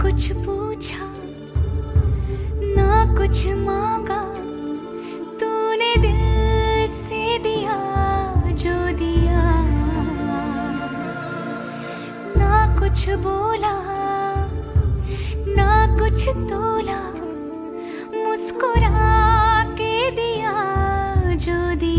कुछ पूछा ना कुछ मांगा, तूने दिल से दिया जो दिया। ना कुछ बोला ना कुछ तोला, मुस्कुरा के दिया जो दिया।